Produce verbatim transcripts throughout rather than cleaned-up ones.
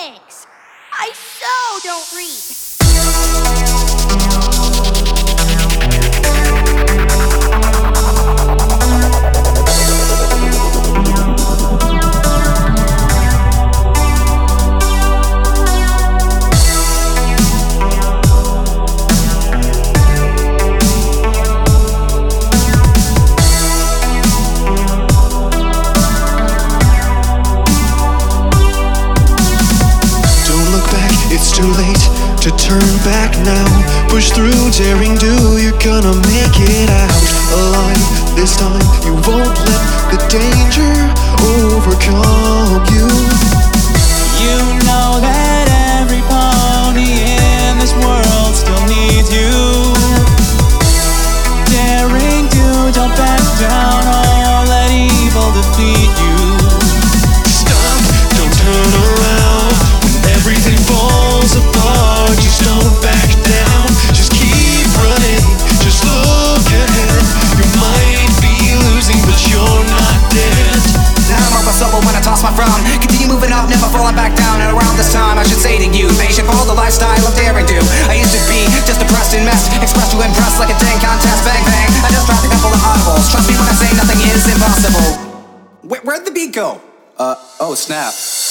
comics. I so don't read. It's too late to turn back now. Push through, daring do, you're gonna make it out alive. This time you won't let the danger overcome you. You know that every pony in this world still needs you. Daring do, don't back down or let evil defeat you. Stop, don't turn around. Everything falls apart, just don't back down. Just keep running, just look ahead. You might be losing, but you're not dead. Now I'm unstoppable when I toss my frown. Continue moving up, never falling back down. And around this time I should say to you, they should follow the lifestyle of daring do. I used to be just depressed and messed, expressed to impress like a dang contest. Bang bang, I just dropped a couple of audibles. Trust me when I say nothing is impossible. Where, where'd the beat go? Uh, oh snap.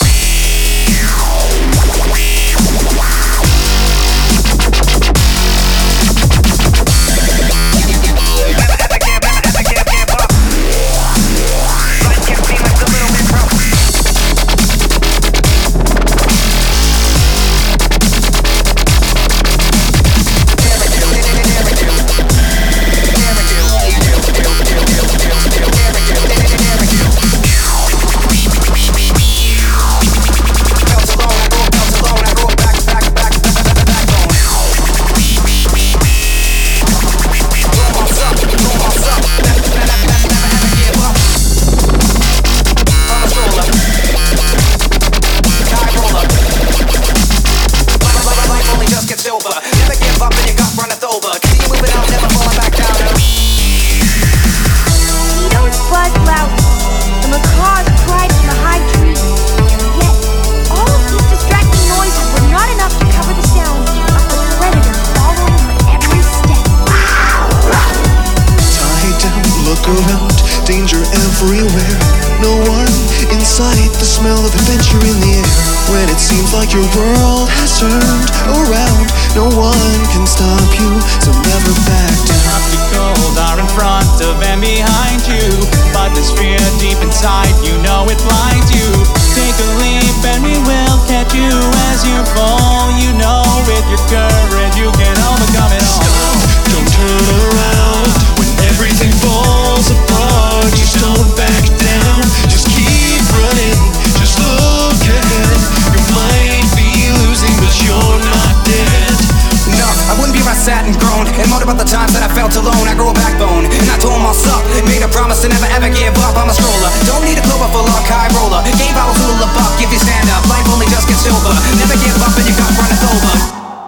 Danger everywhere, no one in sight. The smell of adventure in the air. When it seems like your world has turned around, no one can stop you, so never back down. Obstacles are in front of and behind you, but this fear deep inside, you know it blinds you. Take a leap and we will catch you as you fall. You know with your courage you can overcome it all. Stop, don't turn around. When everything falls apart, just don't back down. Just keep running, just look ahead. You might be losing, but you're not dead. No, I wouldn't be where I sat and groaned and moaned about the times that I felt alone. I grew a backbone and I told myself, made a promise to never ever give up. I'm a stroller, don't need a clover for luck, high roller. Game bottles full of buck if you stand up. Life only just gets over. Never give up and your gut runneth over.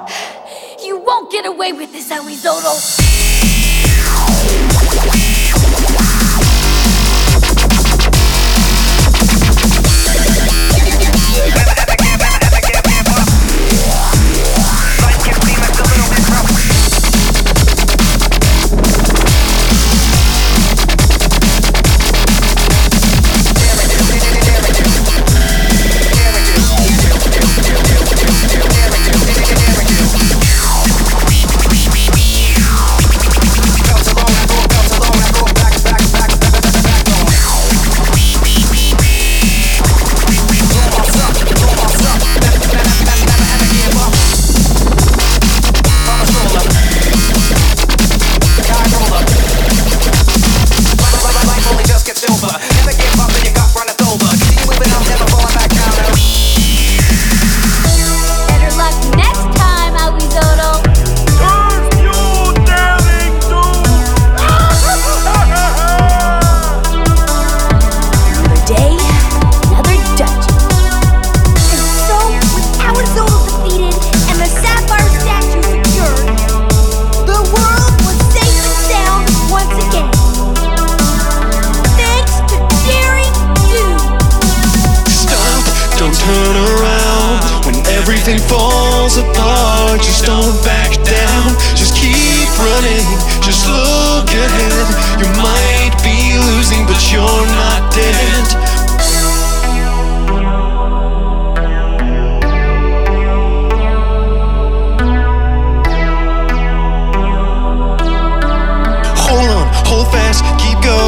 You won't get away with this, Elizotto. Turn around. everything falls apart, just don't back down. Just keep running, just look ahead. You might be losing, but you're not dead. Hold on, hold fast, keep going.